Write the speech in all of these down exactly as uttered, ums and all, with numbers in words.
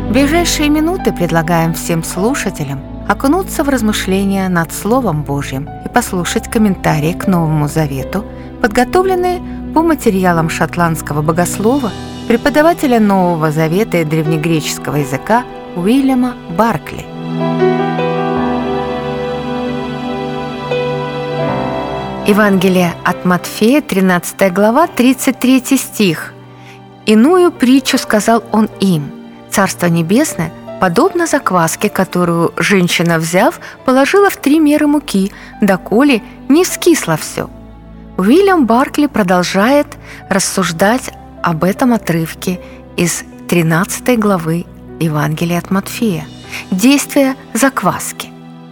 В ближайшие минуты предлагаем всем слушателям окунуться в размышления над Словом Божьим и послушать комментарии к Новому Завету, подготовленные по материалам шотландского богослова, преподавателя Нового Завета и древнегреческого языка Уильяма Баркли. Евангелие от Матфея, тринадцатая глава, тридцать третий стих. «Иную притчу сказал он им: Царство Небесное подобно закваске, которую женщина, взяв, положила в три меры муки, доколе не вскисло все». Уильям Баркли продолжает рассуждать об этом отрывке из тринадцатой главы Евангелия от Матфея. Действие закваски.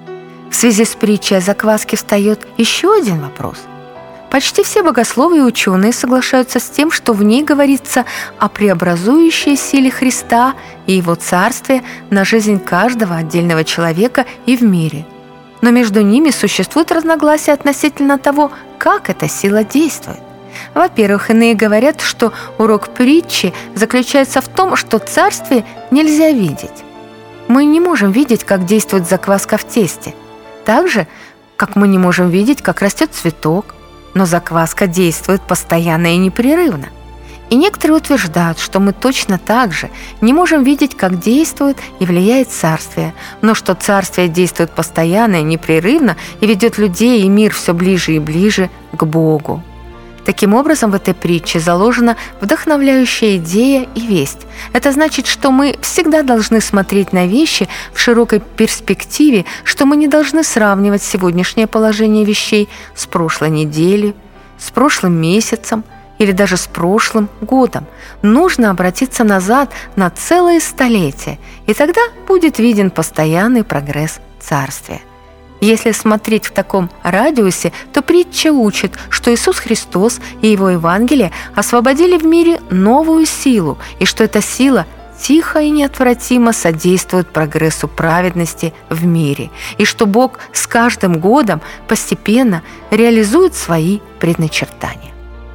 В связи с притчей о закваске встает еще один вопрос. Почти все богословы и ученые соглашаются с тем, что в ней говорится о преобразующей силе Христа и Его Царствия на жизнь каждого отдельного человека и в мире. Но между ними существует разногласия относительно того, как эта сила действует. Во-первых, иные говорят, что урок притчи заключается в том, что Царствие нельзя видеть. Мы не можем видеть, как действует закваска в тесте, так же, как мы не можем видеть, как растет цветок. Но закваска действует постоянно и непрерывно. И некоторые утверждают, что мы точно так же не можем видеть, как действует и влияет Царствие, но что Царствие действует постоянно и непрерывно и ведет людей и мир все ближе и ближе к Богу. Таким образом, в этой притче заложена вдохновляющая идея и весть. Это значит, что мы всегда должны смотреть на вещи в широкой перспективе, что мы не должны сравнивать сегодняшнее положение вещей с прошлой неделей, с прошлым месяцем или даже с прошлым годом. Нужно обратиться назад на целое столетие, и тогда будет виден постоянный прогресс Царствия. Если смотреть в таком радиусе, то притча учит, что Иисус Христос и Его Евангелие освободили в мире новую силу, и что эта сила тихо и неотвратимо содействует прогрессу праведности в мире, и что Бог с каждым годом постепенно реализует свои предначертания.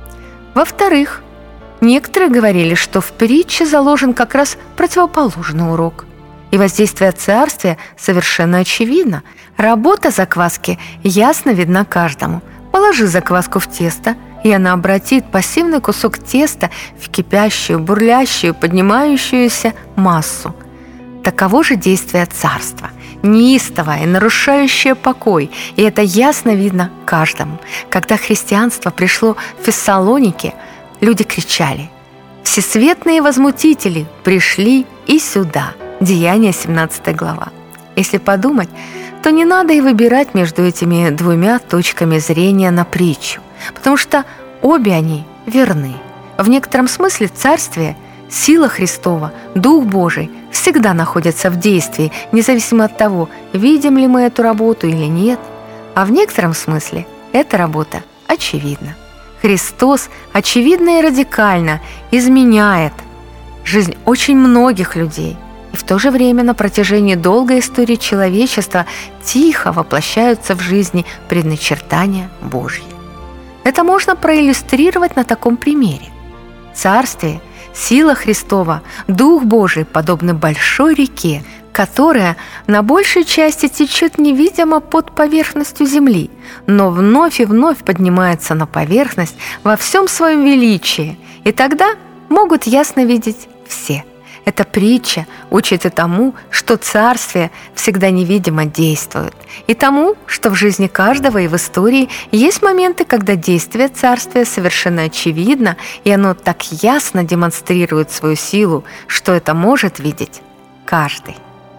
Во-вторых, некоторые говорили, что в притче заложен как раз противоположный урок. И воздействие Царствия совершенно очевидно. Работа закваски ясно видна каждому. Положи закваску в тесто, и она обратит пассивный кусок теста в кипящую, бурлящую, поднимающуюся массу. Таково же действие Царства, неистовое, нарушающее покой, и это ясно видно каждому. Когда христианство пришло в Фессалоники, люди кричали: «Всесветные возмутители пришли и сюда». Деяния, семнадцатая глава. Если подумать, то не надо и выбирать между этими двумя точками зрения на притчу, потому что обе они верны. В некотором смысле Царствие, сила Христова, Дух Божий всегда находятся в действии, независимо от того, видим ли мы эту работу или нет. А в некотором смысле эта работа очевидна. Христос очевидно и радикально изменяет жизнь очень многих людей. И в то же время на протяжении долгой истории человечества тихо воплощаются в жизни предначертания Божьи. Это можно проиллюстрировать на таком примере. Царствие, сила Христова, Дух Божий подобны большой реке, которая на большей части течет невидимо под поверхностью земли, но вновь и вновь поднимается на поверхность во всем своем величии, и тогда могут ясно видеть все. Эта притча учит и тому, что Царствие всегда невидимо действует, и тому, что в жизни каждого и в истории есть моменты, когда действие Царствия совершенно очевидно, и оно так ясно демонстрирует свою силу, что это может видеть каждый.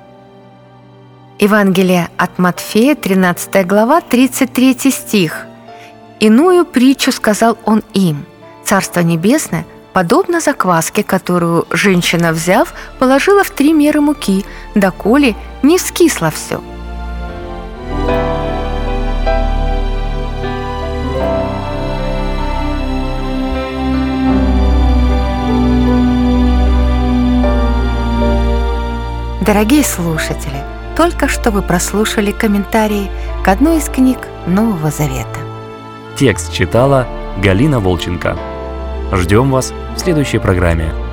Евангелие от Матфея, тринадцатая глава, тридцать третий стих. «Иную притчу сказал он им: Царство Небесное подобно закваске, которую женщина, взяв, положила в три меры муки, доколе не вскисло все». Дорогие слушатели, только что вы прослушали комментарии к одной из книг Нового Завета. Текст читала Галина Волченко. Ждем вас в следующей программе.